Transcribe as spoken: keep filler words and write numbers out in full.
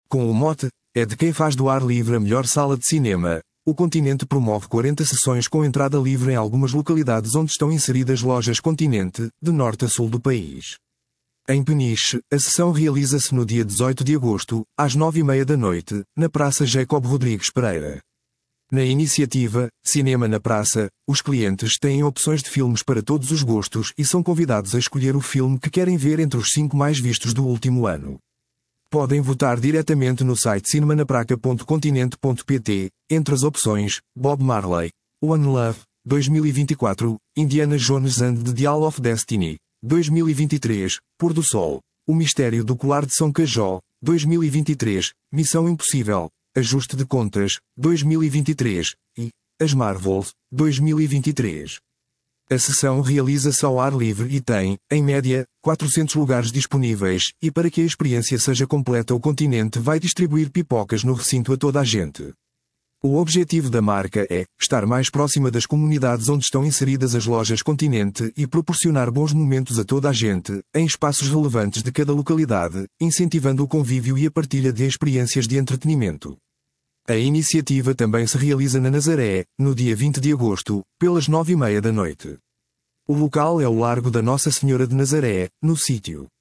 Com o mote, é de quem faz do ar livre a melhor sala de cinema. O Continente promove quarenta sessões com entrada livre em algumas localidades onde estão inseridas lojas Continente, de norte a sul do país. Em Peniche, a sessão realiza-se no dia dezoito de agosto, às nove e meia da noite, na Praça Jacob Rodrigues Pereira. Na iniciativa Cinema na Praça, os clientes têm opções de filmes para todos os gostos e são convidados a escolher o filme que querem ver entre os cinco mais vistos do último ano. Podem votar diretamente no site cinemanapraca ponto continente ponto pt, entre as opções, Bob Marley, One Love, dois mil e vinte e quatro, Indiana Jones and the Dial of Destiny, dois mil e vinte e três, Pôr do Sol, O Mistério do Colar de São Cajó, dois mil e vinte e três, Missão Impossível, Ajuste de Contas, dois mil e vinte e três, e As Marvels, dois mil e vinte e três. A sessão realiza-se ao ar livre e tem, em média, quatrocentos lugares disponíveis, e para que a experiência seja completa o Continente vai distribuir pipocas no recinto a toda a gente. O objetivo da marca é estar mais próxima das comunidades onde estão inseridas as lojas Continente e proporcionar bons momentos a toda a gente, em espaços relevantes de cada localidade, incentivando o convívio e a partilha de experiências de entretenimento. A iniciativa também se realiza na Nazaré, no dia vinte de agosto, pelas nove e meia da noite. O local é o Largo da Nossa Senhora de Nazaré, no sítio